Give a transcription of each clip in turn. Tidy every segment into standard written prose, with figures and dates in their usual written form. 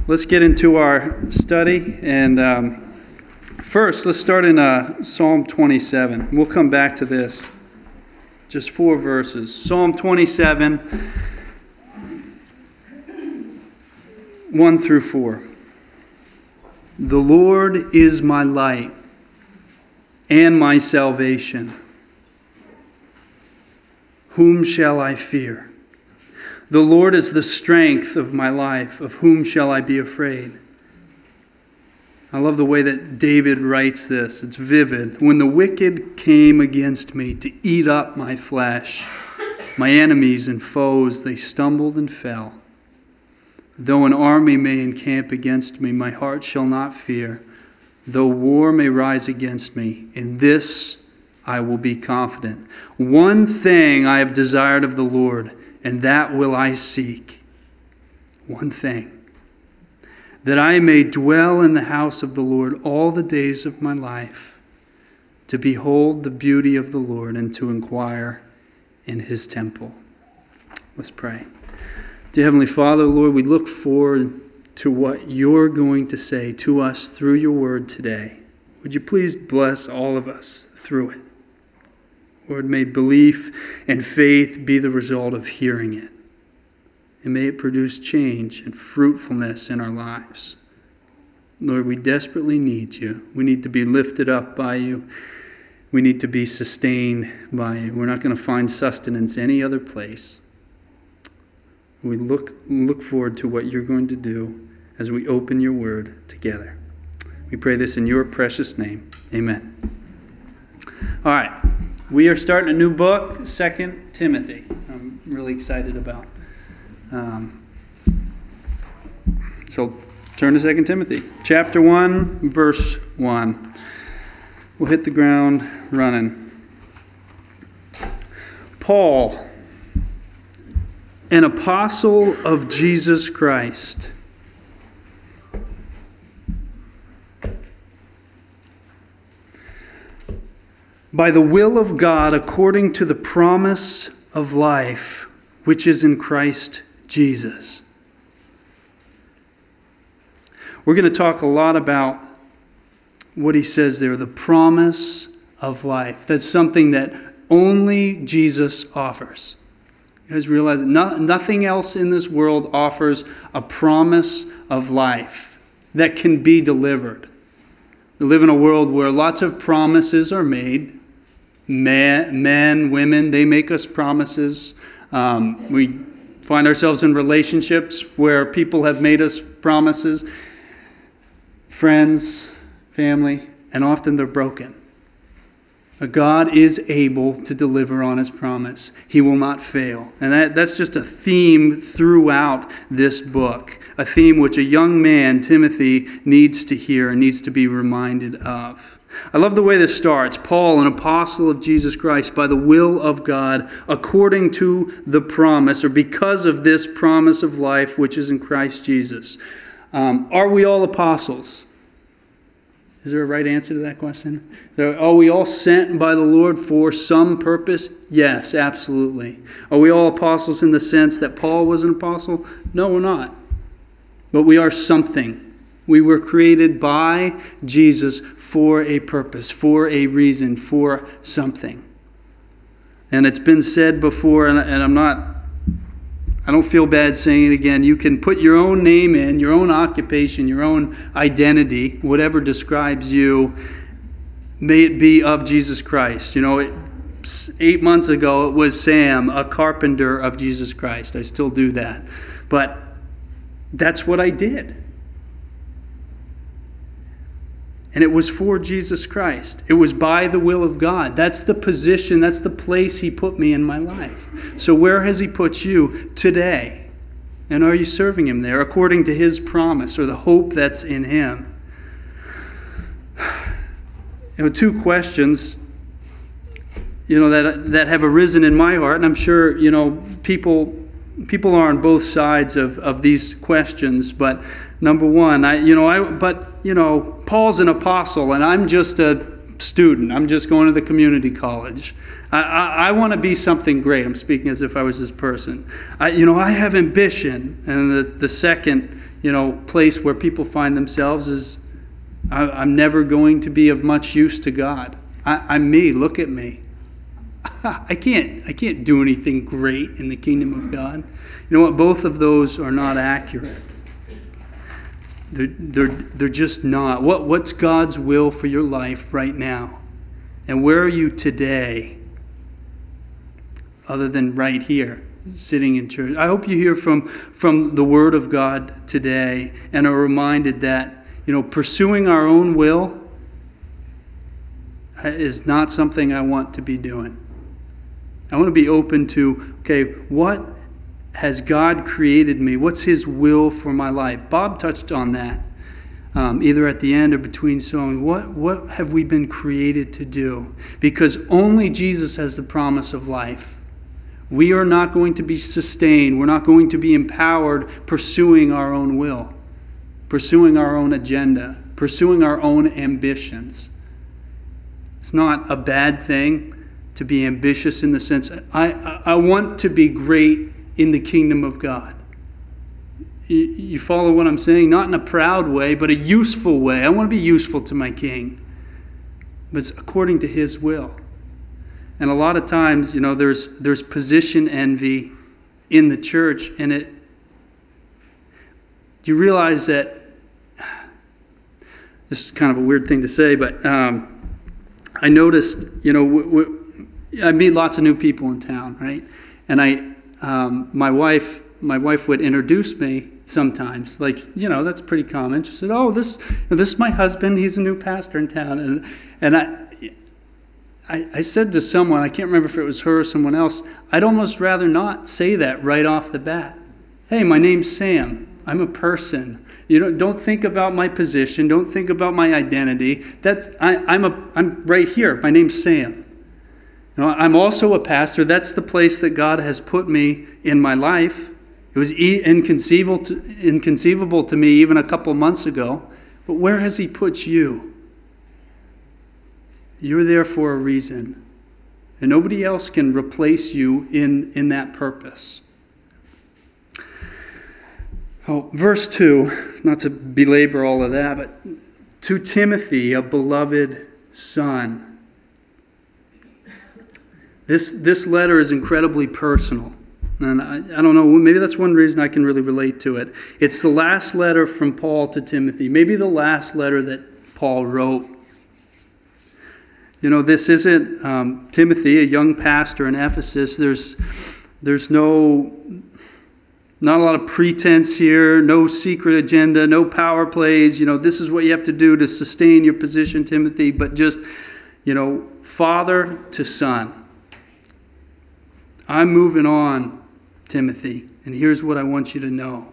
Let's get into our study. And first, let's start in Psalm 27. We'll come back to this. Just 4 verses. Psalm 27, 1 through 4. The Lord is my light and my salvation. Whom shall I fear? The Lord is the strength of my life. Of whom shall I be afraid? I love the way that David writes this. It's vivid. When the wicked came against me to eat up my flesh, my enemies and foes, they stumbled and fell. Though an army may encamp against me, my heart shall not fear. Though war may rise against me, in this I will be confident. One thing I have desired of the Lord, and that will I seek. One thing. That I may dwell in the house of the Lord all the days of my life, to behold the beauty of the Lord and to inquire in his temple. Let's pray. Dear Heavenly Father, Lord, we look forward to what you're going to say to us through your word today. Would you please bless all of us through it? Lord, may belief and faith be the result of hearing it. And may it produce change and fruitfulness in our lives. Lord, we desperately need you. We need to be lifted up by you. We need to be sustained by you. We're not going to find sustenance any other place. We look forward to what you're going to do as we open your word together. We pray this in your precious name. Amen. All right. We are starting a new book, 2 Timothy. I'm really excited about. So turn to 2 Timothy. Chapter 1, verse 1. We'll hit the ground running. Paul, an apostle of Jesus Christ, by the will of God, according to the promise of life, which is in Christ Jesus. We're going to talk a lot about what he says there, the promise of life. That's something that only Jesus offers. You guys realize that nothing else in this world offers a promise of life that can be delivered. We live in a world where lots of promises are made. Men, women, they make us promises. We find ourselves in relationships where people have made us promises. Friends, family, and often they're broken. But God is able to deliver on his promise. He will not fail. And that's just a theme throughout this book. A theme which a young man, Timothy, needs to hear and needs to be reminded of. I love the way this starts. Paul, an apostle of Jesus Christ, by the will of God, according to the promise, or because of this promise of life which is in Christ Jesus. Are we all apostles? Is there a right answer to that question? Are we all sent by the Lord for some purpose? Yes, absolutely. Are we all apostles in the sense that Paul was an apostle? No, we're not. But we are something. We were created by Jesus for a purpose, for a reason, for something. And it's been said before, and I don't feel bad saying it again. You can put your own name in, your own occupation, your own identity, whatever describes you, may it be of Jesus Christ. 8 months ago it was Sam, a carpenter of Jesus Christ. I still do that. But that's what I did. And it was for Jesus Christ. It was by the will of God. That's the position, that's the place he put me in my life. So where has he put you today? And are you serving him there according to his promise or the hope that's in him? 2 questions, that have arisen in my heart. And I'm sure, people are on both sides of these questions. But number one, Paul's an apostle and I'm just a student. I'm just going to the community college. I want to be something great. I'm speaking as if I was this person. I have ambition. And the second place where people find themselves is, I'm never going to be of much use to God. I'm me. Look at me. I can't do anything great in the kingdom of God. You know what? Both of those are not accurate. They're just not. What's God's will for your life right now? And where are you today? Other than right here, sitting in church. I hope you hear from the Word of God today and are reminded that, pursuing our own will is not something I want to be doing. I want to be open to, okay, what has God created me? What's His will for my life? Bob touched on that, either at the end or between songs. What have we been created to do? Because only Jesus has the promise of life. We are not going to be sustained. We're not going to be empowered pursuing our own will, pursuing our own agenda, pursuing our own ambitions. It's not a bad thing to be ambitious in the sense, I want to be great in the kingdom of God. You follow what I'm saying? Not in a proud way, but a useful way. I want to be useful to my King. But it's according to His will. And a lot of times, there's position envy in the church, and you realize that, this is kind of a weird thing to say, but I noticed, I meet lots of new people in town, right? And my wife would introduce me sometimes, that's pretty common. She said, "Oh, this is my husband. He's a new pastor in town." And I said to someone, I can't remember if it was her or someone else, I'd almost rather not say that right off the bat. Hey, my name's Sam. I'm a person. Don't think about my position. Don't think about my identity. I'm right here. My name's Sam. I'm also a pastor. That's the place that God has put me in my life. It was inconceivable to me even a couple months ago. But where has He put you? You're there for a reason. And nobody else can replace you in that purpose. Oh, verse 2, not to belabor all of that, but to Timothy, a beloved son. This letter is incredibly personal. And I don't know, maybe that's one reason I can really relate to it. It's the last letter from Paul to Timothy, maybe the last letter that Paul wrote. This isn't Timothy, a young pastor in Ephesus. There's not a lot of pretense here, no secret agenda, no power plays. This is what you have to do to sustain your position, Timothy, but just, father to son. I'm moving on, Timothy, and here's what I want you to know.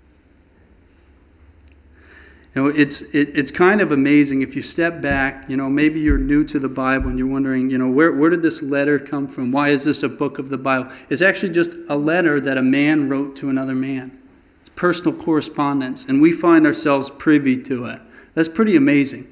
It's kind of amazing if you step back, maybe you're new to the Bible and you're wondering, where did this letter come from? Why is this a book of the Bible? It's actually just a letter that a man wrote to another man. It's personal correspondence, and we find ourselves privy to it. That's pretty amazing.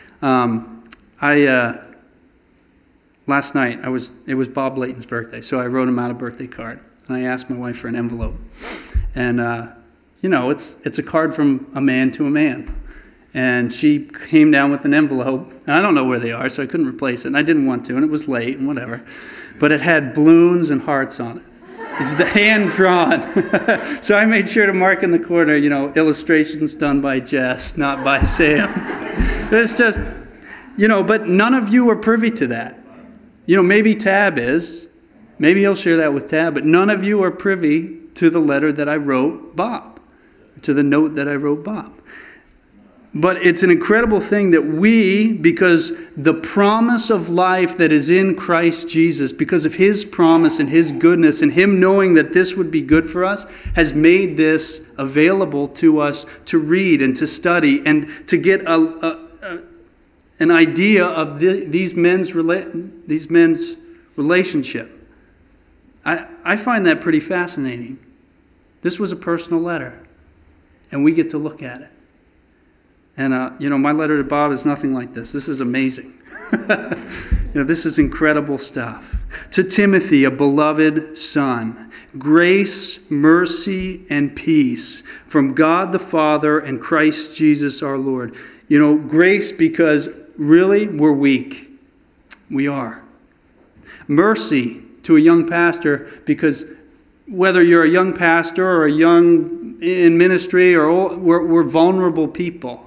Last night, it was Bob Layton's birthday, so I wrote him out a birthday card, and I asked my wife for an envelope. And it's a card from a man to a man. And she came down with an envelope. And I don't know where they are, so I couldn't replace it. And I didn't want to, and it was late and whatever. But it had balloons and hearts on it. It's the hand drawn. So I made sure to mark in the corner, illustrations done by Jess, not by Sam. It's just, but none of you are privy to that. Maybe Tab is. Maybe he'll share that with Tab. But none of you are privy to the letter that I wrote Bob, to the note that I wrote Bob. But it's an incredible thing that because the promise of life that is in Christ Jesus, because of His promise and His goodness and Him knowing that this would be good for us, has made this available to us to read and to study and to get an idea of these men's relationship. I find that pretty fascinating. This was a personal letter, and we get to look at it. And, my letter to Bob is nothing like this. This is amazing. This is incredible stuff. To Timothy, a beloved son. grace, mercy, and peace from God the Father and Christ Jesus our Lord. You know, grace because really we're weak. We are. Mercy to a young pastor because whether you're a young pastor or a young in ministry or old, we're vulnerable people.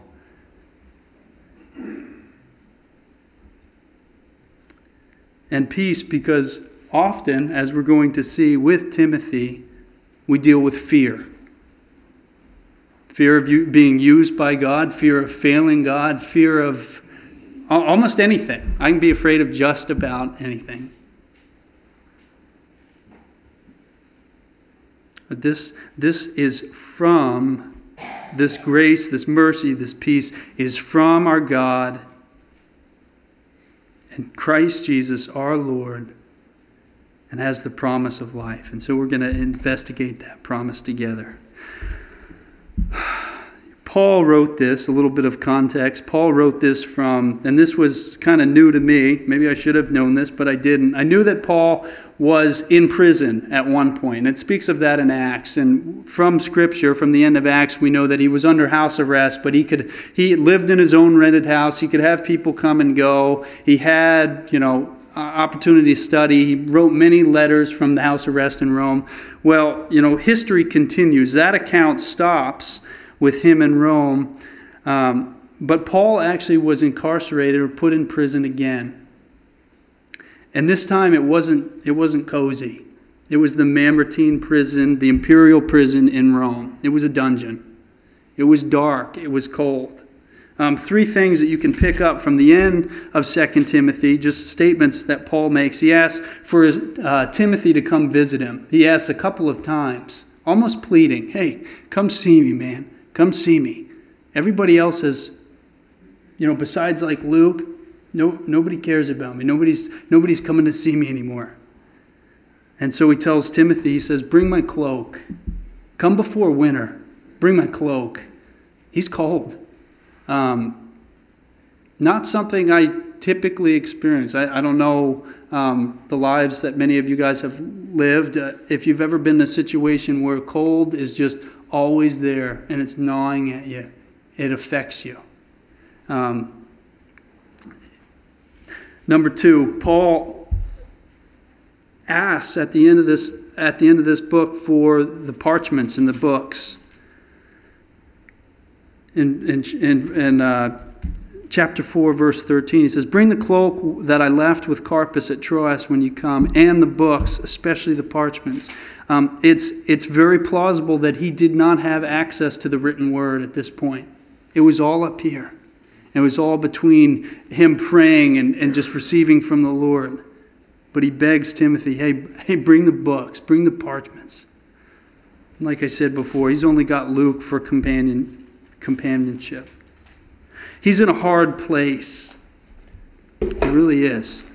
And peace because often, as we're going to see with Timothy, we deal with fear. Fear of you being used by God, fear of failing God, fear of almost anything. I can be afraid of just about anything. But this is from, this grace, this mercy, this peace is from our God and Christ Jesus our Lord, and has the promise of life. And so we're going to investigate that promise together. Paul wrote this, a little bit of context. Paul wrote this from, and this was kind of new to me. Maybe I should have known this, but I didn't. I knew that Paul was in prison at one point. And it speaks of that in Acts. And from Scripture, from the end of Acts, we know that he was under house arrest, but he lived in his own rented house. He could have people come and go. He had, opportunity to study. He wrote many letters from the house arrest in Rome. Well, history continues. That account stops with him in Rome. But Paul actually was incarcerated or put in prison again. And this time it wasn't cozy. It was the Mamertine prison, the imperial prison in Rome. It was a dungeon. It was dark. It was cold. 3 things that you can pick up from the end of 2 Timothy, just statements that Paul makes. He asks for Timothy to come visit him. He asks a couple of times, almost pleading, hey, come see me, man. Come see me. Everybody else has, besides like Luke, nobody cares about me. Nobody's coming to see me anymore. And so he tells Timothy, he says, bring my cloak. Come before winter. Bring my cloak. He's cold. Not something I typically experience. I don't know the lives that many of you guys have lived. If you've ever been in a situation where cold is just always there and it's gnawing at you, it affects you. Number 2, Paul asks at the end of this book for the parchments and the books. In chapter 4, verse 13, he says, bring the cloak that I left with Carpus at Troas when you come, and the books, especially the parchments. It's very plausible that he did not have access to the written word at this point. It was all up here. It was all between him praying and just receiving from the Lord. But he begs Timothy, hey, bring the books, bring the parchments. Like I said before, he's only got Luke for companionship. He's in a hard place. He really is.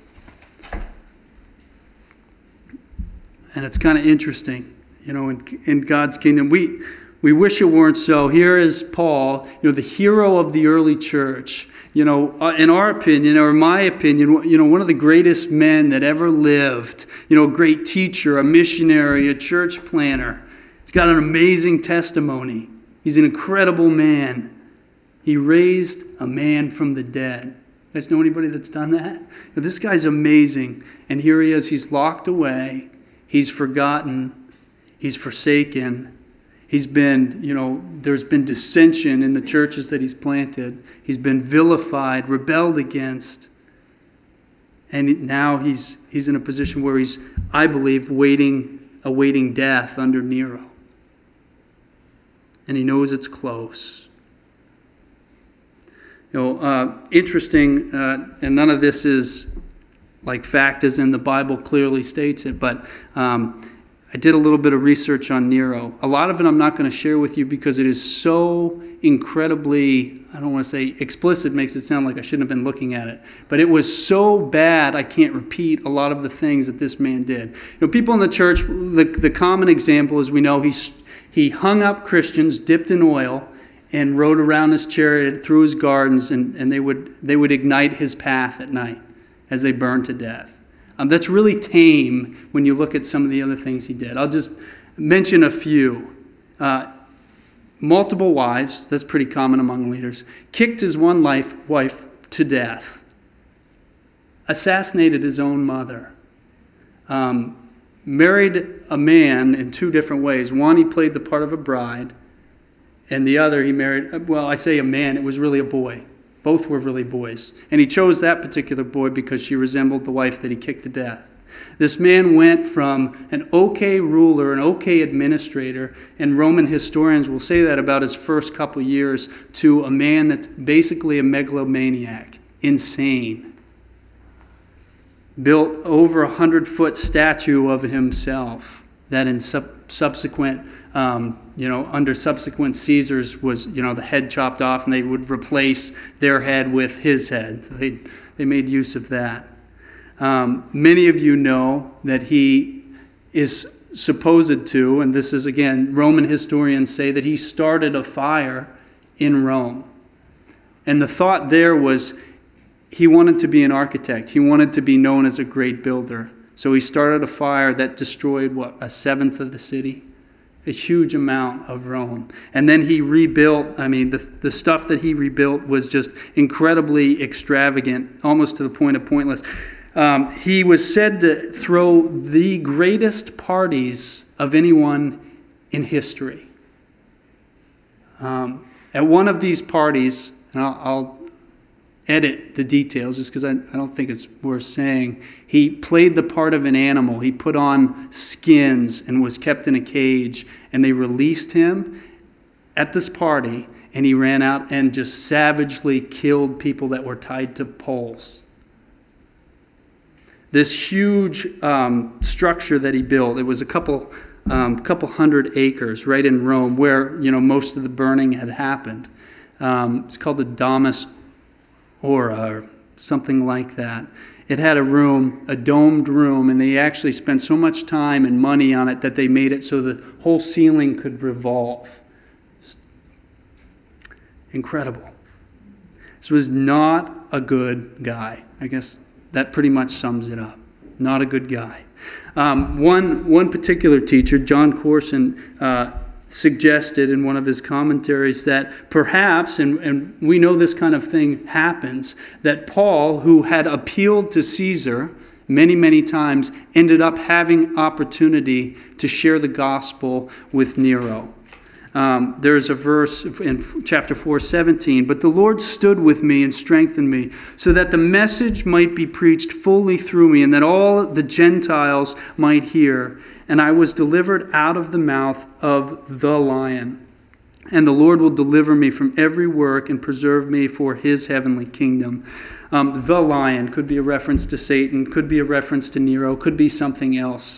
And it's kind of interesting, in God's kingdom. We wish it weren't so. Here is Paul, the hero of the early church. In our opinion, or my opinion, one of the greatest men that ever lived. A great teacher, a missionary, a church planner. He's got an amazing testimony. He's an incredible man. He raised a man from the dead. You guys know anybody that's done that? This guy's amazing. And here he is. He's locked away. He's forgotten. He's forsaken. He's been, there's been dissension in the churches that he's planted. He's been vilified, rebelled against. And now he's in a position where he's, I believe, awaiting death under Nero. And he knows it's close. Interesting, and none of this is like fact as in the Bible clearly states it, but I did a little bit of research on Nero. A lot of it I'm not going to share with you because it is so incredibly, I don't want to say explicit, makes it sound like I shouldn't have been looking at it. But it was so bad I can't repeat a lot of the things that this man did. People in the church, the common example is we know he hung up Christians dipped in oil and rode around his chariot through his gardens, and they would ignite his path at night as they burned to death. That's really tame when you look at some of the other things he did. I'll just mention a few. Multiple wives, that's pretty common among leaders. Kicked his one wife to death. Assassinated his own mother. Married a man in two different ways. One, he played the part of a bride. And the other, he married, well, I say a man, it was really a boy. Both were really boys. And he chose that particular boy because she resembled the wife that he kicked to death. This man went from an okay ruler, an okay administrator, and Roman historians will say that about his first couple years, to a man that's basically a megalomaniac, insane. Built over 100-foot statue of himself that in subsequent under subsequent Caesars was, the head chopped off, and they would replace their head with his head. So they made use of that. Many of you know that he is supposed to, and this is again, Roman historians say that he started a fire in Rome. And the thought there was he wanted to be an architect. He wanted to be known as a great builder. So he started a fire that destroyed, a seventh of the city? A huge amount of Rome. And then he rebuilt, the stuff that he rebuilt was just incredibly extravagant, almost to the point of pointless. He was said to throw the greatest parties of anyone in history. At one of these parties, and I'll edit the details just because I don't think it's worth saying, he played the part of an animal. He put on skins and was kept in a cage, and they released him at this party, and he ran out and just savagely killed people that were tied to poles. This huge structure that he built, it was a couple hundred acres right in Rome where most of the burning had happened. It's called the Domus Aurea or something like that. It had a domed room, and they actually spent so much time and money on it that they made it so the whole ceiling could revolve. Just incredible. This was not a good guy. I guess that pretty much sums it up. Not a good guy. One particular teacher, John Corson, suggested in one of his commentaries that perhaps, and we know this kind of thing happens, that Paul, who had appealed to Caesar many, many times, ended up having opportunity to share the gospel with Nero. There's a verse in chapter 4:17, "But the Lord stood with me and strengthened me, so that the message might be preached fully through me, and that all the Gentiles might hear. And I was delivered out of the mouth of the lion. And the Lord will deliver me from every work and preserve me for his heavenly kingdom." The lion could be a reference to Satan, could be a reference to Nero, could be something else.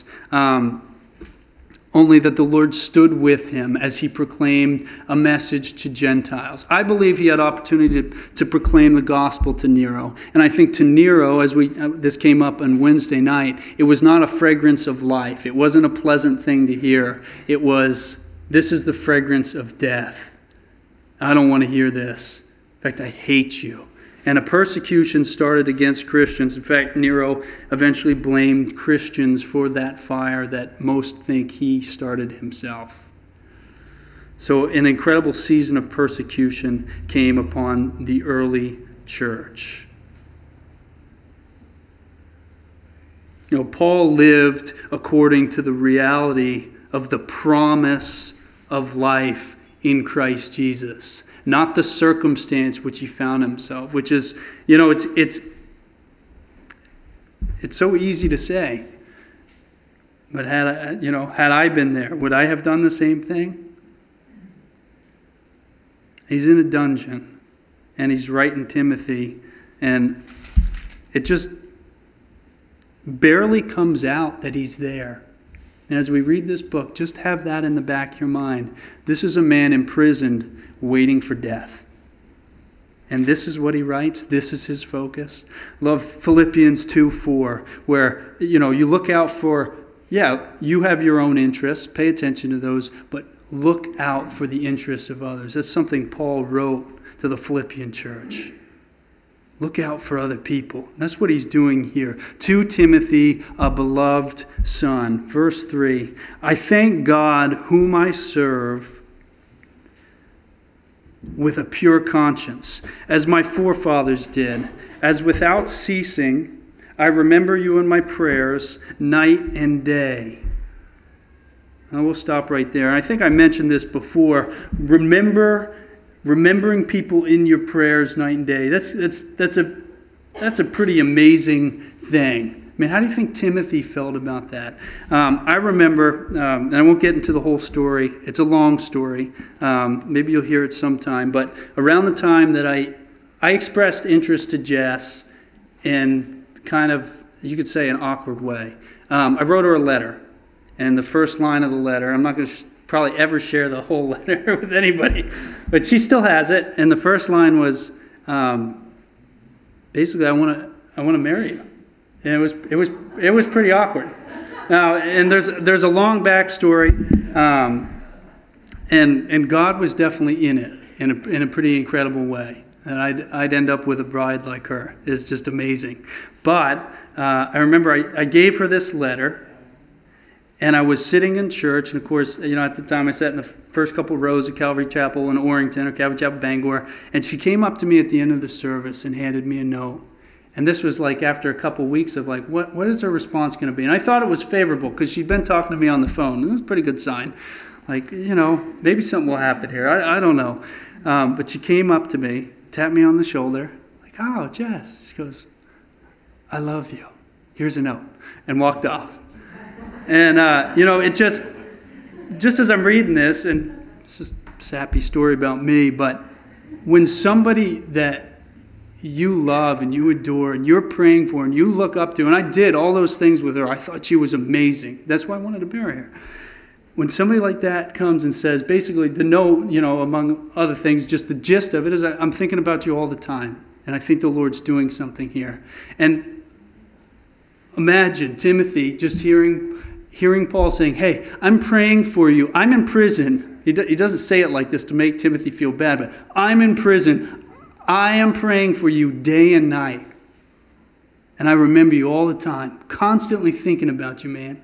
Only that the Lord stood with him as he proclaimed a message to Gentiles. I believe he had opportunity to proclaim the gospel to Nero. And I think to Nero, as this came up on Wednesday night, it was not a fragrance of life. It wasn't a pleasant thing to hear. It was, this is the fragrance of death. I don't want to hear this. In fact, I hate you. And a persecution started against Christians. In fact, Nero eventually blamed Christians for that fire that most think he started himself. So an incredible season of persecution came upon the early church. Paul lived according to the reality of the promise of life in Christ Jesus. Not the circumstance which he found himself, which is, it's so easy to say. But had I been there, would I have done the same thing? He's in a dungeon, and he's writing Timothy, and it just barely comes out that he's there. And as we read this book, just have that in the back of your mind. This is a man imprisoned, waiting for death. And this is what he writes. This is his focus. Love Philippians 2:4, where, you look out for, you have your own interests. Pay attention to those, but look out for the interests of others. That's something Paul wrote to the Philippian church. Look out for other people. That's what he's doing here. To Timothy, a beloved son. Verse 3, I thank God whom I serve with a pure conscience, as my forefathers did, as without ceasing I remember you in my prayers night and day. And we'll stop right there. I think I mentioned this before. Remembering people in your prayers night and day. That's a pretty amazing thing. I mean, how do you think Timothy felt about that? I remember, and I won't get into the whole story. It's a long story. Maybe you'll hear it sometime. But around the time that I expressed interest to Jess in kind of, you could say, an awkward way, I wrote her a letter. And the first line of the letter, I'm not going to probably ever share the whole letter with anybody, but she still has it. And the first line was, basically, I want to marry you. And it was pretty awkward. Now, and there's a long backstory, and God was definitely in it in a pretty incredible way. And I'd end up with a bride like her. It's just amazing. But I remember I gave her this letter. And I was sitting in church, and of course, at the time I sat in the first couple rows of Calvary Chapel in Orrington, or Calvary Chapel Bangor, and she came up to me at the end of the service and handed me a note. And this was like after a couple weeks of like, what is her response going to be? And I thought it was favorable because she'd been talking to me on the phone. And it was a pretty good sign. Like, maybe something will happen here. I don't know. But she came up to me, tapped me on the shoulder, like, oh, Jess. She goes, I love you. Here's a note. And walked off. And, it just as I'm reading this, and it's just a sappy story about me, but when somebody that you love and you adore and you're praying for and you look up to, and I did all those things with her, I thought she was amazing. That's why I wanted to marry her. When somebody like that comes and says, basically the note, among other things, just the gist of it is I'm thinking about you all the time, and I think the Lord's doing something here. And imagine Timothy just hearing Paul saying, hey, I'm praying for you. I'm in prison. He doesn't say it like this to make Timothy feel bad, but I'm in prison. I am praying for you day and night. And I remember you all the time, constantly thinking about you, man.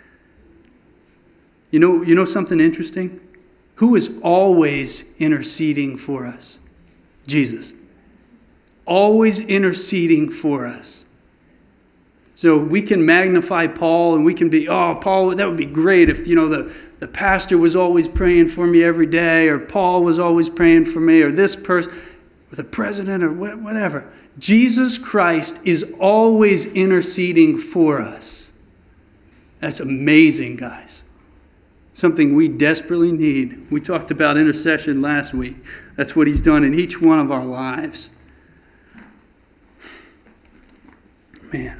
You know something interesting? Who is always interceding for us? Jesus. Always interceding for us. So we can magnify Paul and we can be, oh, Paul, that would be great if, the pastor was always praying for me every day, or Paul was always praying for me, or this person, or the president, or whatever. Jesus Christ is always interceding for us. That's amazing, guys. Something we desperately need. We talked about intercession last week. That's what he's done in each one of our lives. Man.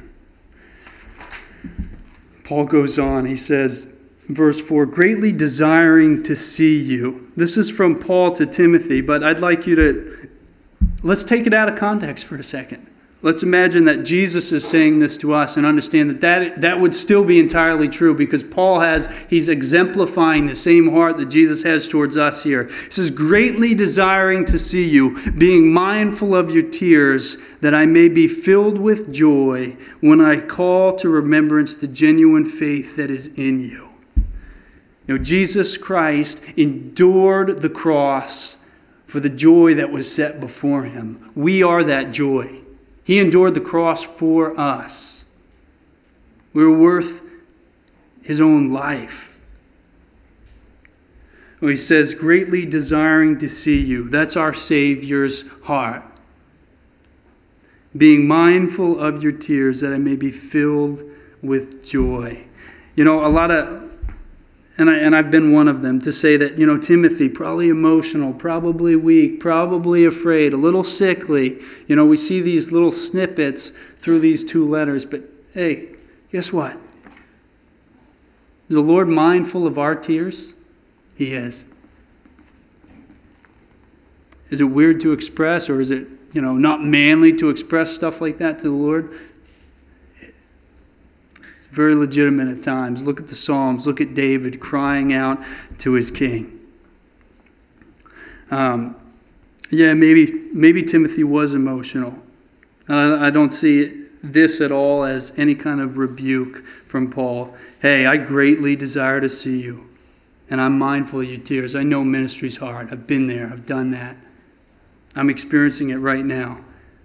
Paul goes on, he says, verse 4, greatly desiring to see you. This is from Paul to Timothy, but I'd like you to, let's take it out of context for a second. Let's imagine that Jesus is saying this to us and understand that would still be entirely true because he's exemplifying the same heart that Jesus has towards us here. He says, greatly desiring to see you, being mindful of your tears, that I may be filled with joy when I call to remembrance the genuine faith that is in you. Jesus Christ endured the cross for the joy that was set before him. We are that joy. He endured the cross for us. We were worth his own life. He says, greatly desiring to see you. That's our Savior's heart. Being mindful of your tears, that I may be filled with joy. A lot of, and I've been one of them, to say that, Timothy, probably emotional, probably weak, probably afraid, a little sickly. We see these little snippets through these two letters, but hey, guess what? Is the Lord mindful of our tears? He is. Is it weird to express, or is it, not manly to express stuff like that to the Lord? It's very legitimate at times. Look at the Psalms. Look at David crying out to his king. Maybe Timothy was emotional. I don't see this at all as any kind of rebuke from Paul. Hey, I greatly desire to see you, and I'm mindful of your tears. I know ministry's hard. I've been there. I've done that. I'm experiencing it right now.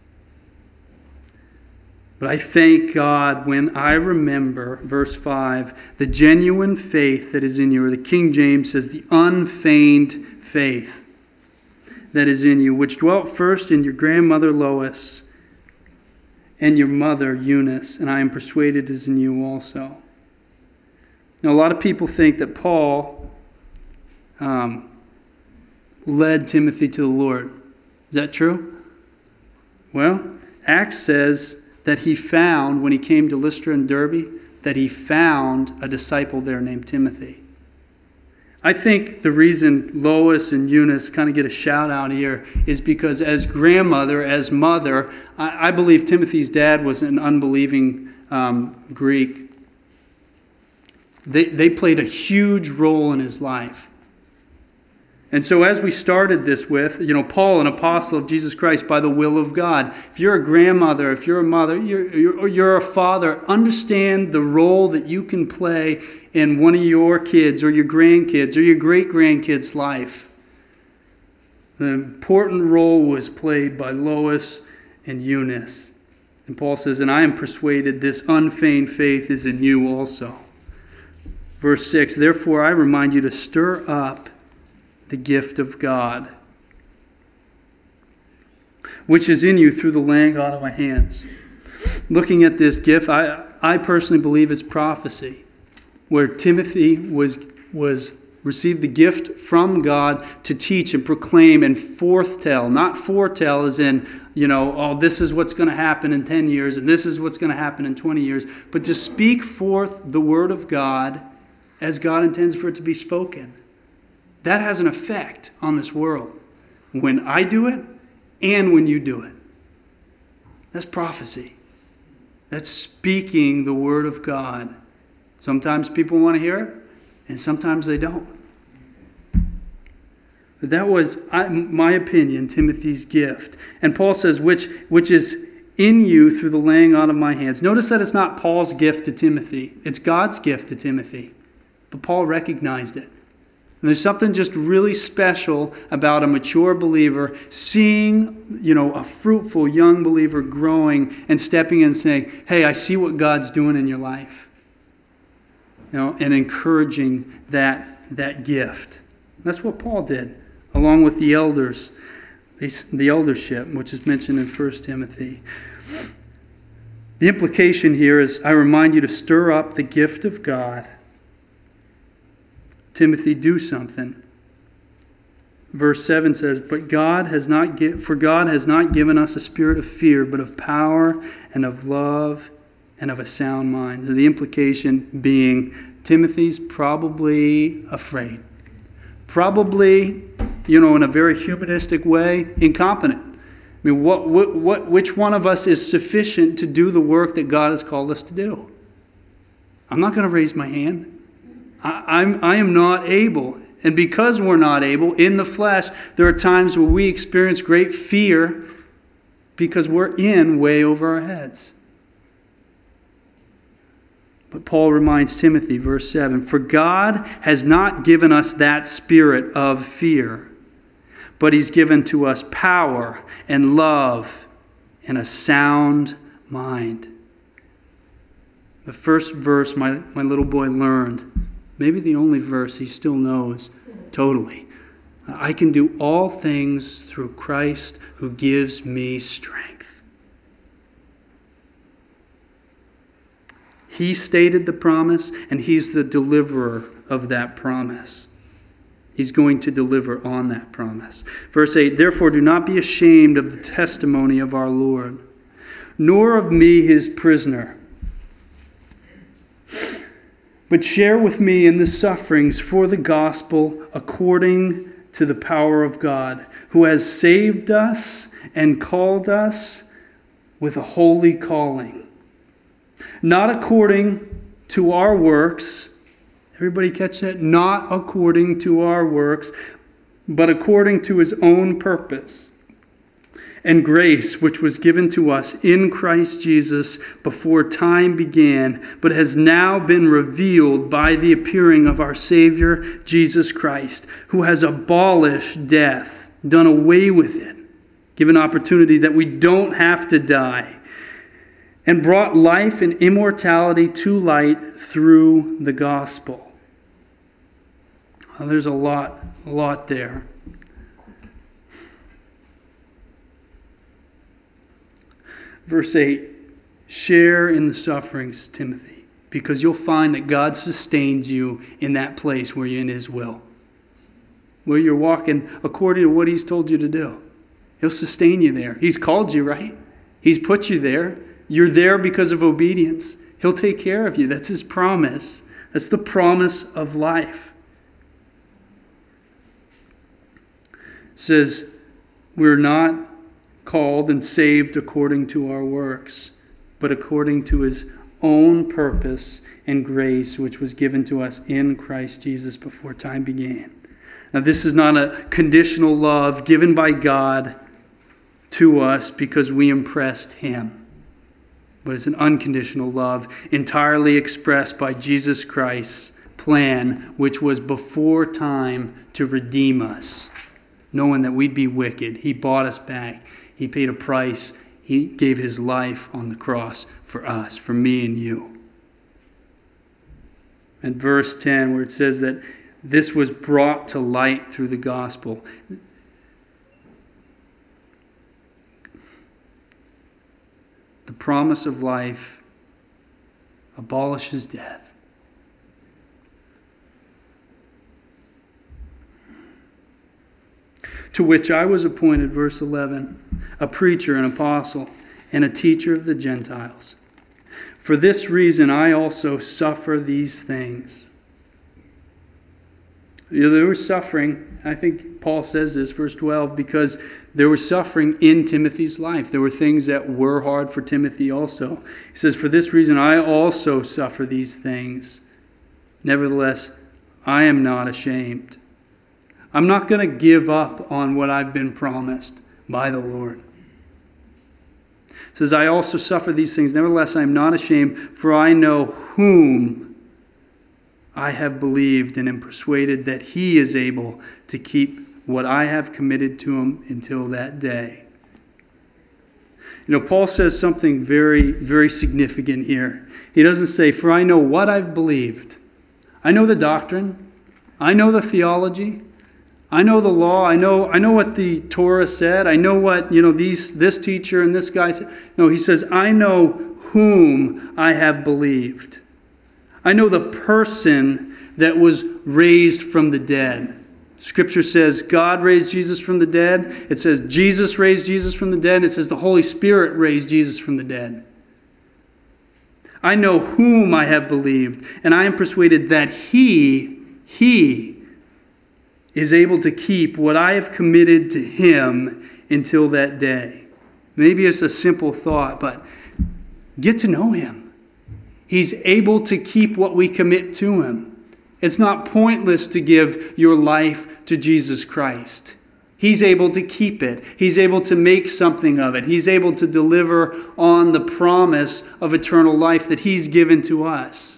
But I thank God when I remember, verse 5, the genuine faith that is in you, or the King James says the unfeigned faith that is in you, which dwelt first in your grandmother Lois and your mother Eunice, and I am persuaded is in you also. Now, a lot of people think that Paul led Timothy to the Lord. Is that true? Well, Acts says that he found, when he came to Lystra and Derbe, that he found a disciple there named Timothy. I think the reason Lois and Eunice kind of get a shout out here is because as grandmother, as mother, I believe Timothy's dad was an unbelieving Greek. They played a huge role in his life. And so as we started this with, Paul, an apostle of Jesus Christ by the will of God. If you're a grandmother, if you're a mother, you're a father, understand the role that you can play in one of your kids or your grandkids or your great-grandkids' life. The important role was played by Lois and Eunice. And Paul says, and I am persuaded this unfeigned faith is in you also. Verse 6, therefore I remind you to stir up the gift of God, which is in you through the laying on of my hands. Looking at this gift, I personally believe it's prophecy, where Timothy received the gift from God to teach and proclaim and forthtell, not foretell as in, this is what's going to happen in 10 years and this is what's going to happen in 20 years, but to speak forth the word of God as God intends for it to be spoken. That has an effect on this world. When I do it and when you do it. That's prophecy. That's speaking the word of God. Sometimes people want to hear it, and sometimes they don't. But that was, my opinion, Timothy's gift. And Paul says, which is in you through the laying on of my hands. Notice that it's not Paul's gift to Timothy. It's God's gift to Timothy. But Paul recognized it. And there's something just really special about a mature believer seeing, a fruitful young believer growing and stepping in and saying, hey, I see what God's doing in your life. And encouraging that gift. That's what Paul did, along with the elders, the eldership, which is mentioned in 1 Timothy. The implication here is, I remind you to stir up the gift of God. Timothy, do something. Verse 7 says, For God has not given us a spirit of fear, but of power and of love and of a sound mind. So the implication being, Timothy's probably afraid. Probably, in a very humanistic way, incompetent. I mean, which one of us is sufficient to do the work that God has called us to do? I'm not going to raise my hand. I am not able. And because we're not able, in the flesh, there are times where we experience great fear because we're in way over our heads. But Paul reminds Timothy, verse 7, For God has not given us that spirit of fear, but He's given to us power and love and a sound mind. The first verse my little boy learned, maybe the only verse he still knows totally. I can do all things through Christ who gives me strength. He stated the promise, and He's the deliverer of that promise. He's going to deliver on that promise. Verse 8, Therefore do not be ashamed of the testimony of our Lord, nor of me His prisoner, but share with me in the sufferings for the gospel according to the power of God, who has saved us and called us with a holy calling. Not according to our works. Everybody catch that? Not according to our works, but according to His own purpose and grace which was given to us in Christ Jesus before time began, but has now been revealed by the appearing of our Savior Jesus Christ, who has abolished death, done away with it, given opportunity that we don't have to die, and brought life and immortality to light through the gospel. Well, there's a lot there. Verse 8, share in the sufferings, Timothy, because you'll find that God sustains you in that place where you're in His will, where you're walking according to what He's told you to do. He'll sustain you there. He's called you, right? He's put you there. You're there because of obedience. He'll take care of you. That's His promise. That's the promise of life. It says, we're not called and saved according to our works, but according to His own purpose and grace, which was given to us in Christ Jesus before time began. Now, this is not a conditional love given by God to us because we impressed Him, but it's an unconditional love entirely expressed by Jesus Christ's plan, which was before time to redeem us, knowing that we'd be wicked. He bought us back. He paid a price. He gave His life on the cross for us, for me and you. And verse 10, where it says that this was brought to light through the gospel. The promise of life abolishes death. To which I was appointed, verse 11, a preacher, an apostle, and a teacher of the Gentiles. For this reason I also suffer these things. There was suffering, I think Paul says this, verse 12, because there was suffering in Timothy's life. There were things that were hard for Timothy also. He says, for this reason I also suffer these things. Nevertheless, I am not ashamed. I'm not going to give up on what I've been promised by the Lord. It says, I also suffer these things. Nevertheless, I am not ashamed, for I know whom I have believed and am persuaded that He is able to keep what I have committed to Him until that day. You know, Paul says something very, very significant here. He doesn't say, for I know what I've believed. I know the doctrine. I know the theology. I know the law. I know what the Torah said. I know what, this teacher and this guy said. No, he says, I know whom I have believed. I know the person that was raised from the dead. Scripture says God raised Jesus from the dead. It says Jesus raised Jesus from the dead. It says the Holy Spirit raised Jesus from the dead. I know whom I have believed, and I am persuaded that He is able to keep what I have committed to Him until that day. Maybe it's a simple thought, but get to know Him. He's able to keep what we commit to Him. It's not pointless to give your life to Jesus Christ. He's able to keep it. He's able to make something of it. He's able to deliver on the promise of eternal life that He's given to us.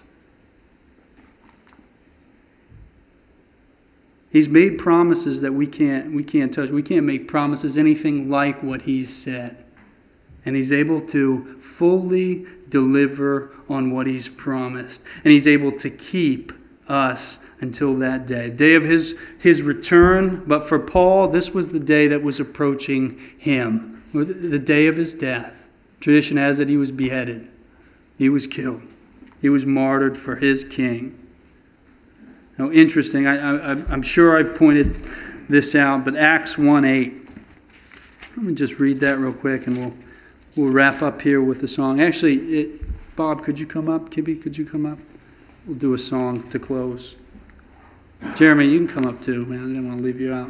He's made promises that we can't touch. We can't make promises anything like what He's said. And He's able to fully deliver on what He's promised. And He's able to keep us until that day. Day of his return. But for Paul, this was the day that was approaching him. The day of his death. Tradition has it he was beheaded. He was killed. He was martyred for his king. Now, interesting, I'm sure I've pointed this out, but Acts 1:8. Let me just read that real quick and we'll wrap up here with a song. Actually, Bob, could you come up? Kibby, could you come up? We'll do a song to close. Jeremy, you can come up too, man. I didn't want to leave you out.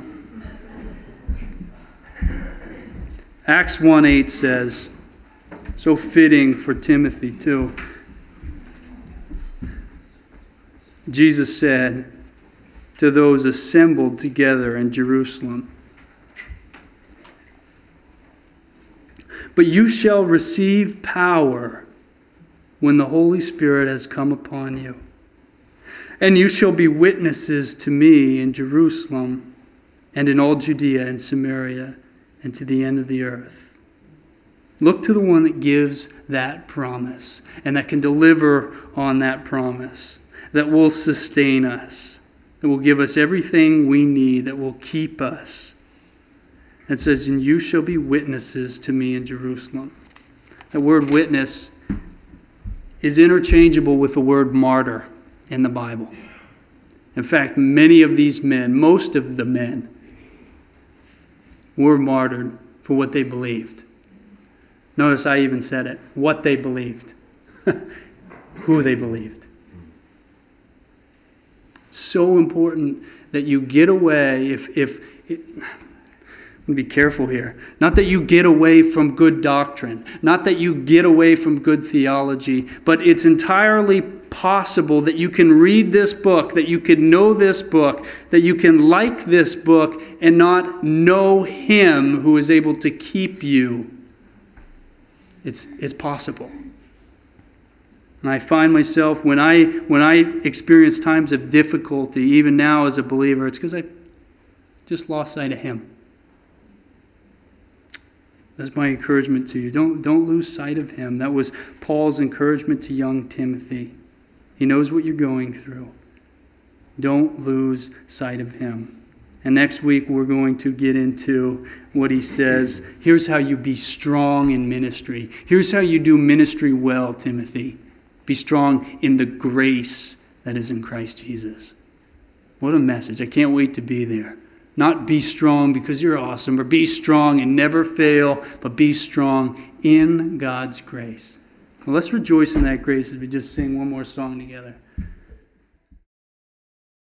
Acts 1:8 says, so fitting for Timothy too. Jesus said to those assembled together in Jerusalem, But you shall receive power when the Holy Spirit has come upon you. And you shall be witnesses to me in Jerusalem and in all Judea and Samaria and to the end of the earth. Look to the one that gives that promise and that can deliver on that promise, that will sustain us, that will give us everything we need, that will keep us. It says, and you shall be witnesses to me in Jerusalem. The word witness is interchangeable with the word martyr in the Bible. In fact, many of these men, most of the men, were martyred for what they believed. Notice I even said it, what they believed, who they believed. It's so important that you get away, be careful here. Not that you get away from good doctrine. Not that you get away from good theology. But it's entirely possible that you can read this book, that you can know this book, that you can like this book and not know Him who is able to keep you. It's possible. And I find myself, when I experience times of difficulty, even now as a believer, it's because I just lost sight of Him. That's my encouragement to you. Don't lose sight of Him. That was Paul's encouragement to young Timothy. He knows what you're going through. Don't lose sight of Him. And next week we're going to get into what he says. Here's how you be strong in ministry. Here's how you do ministry well, Timothy. Be strong in the grace that is in Christ Jesus. What a message. I can't wait to be there. Not be strong because you're awesome, or be strong and never fail, but be strong in God's grace. Well, let's rejoice in that grace as we just sing one more song together.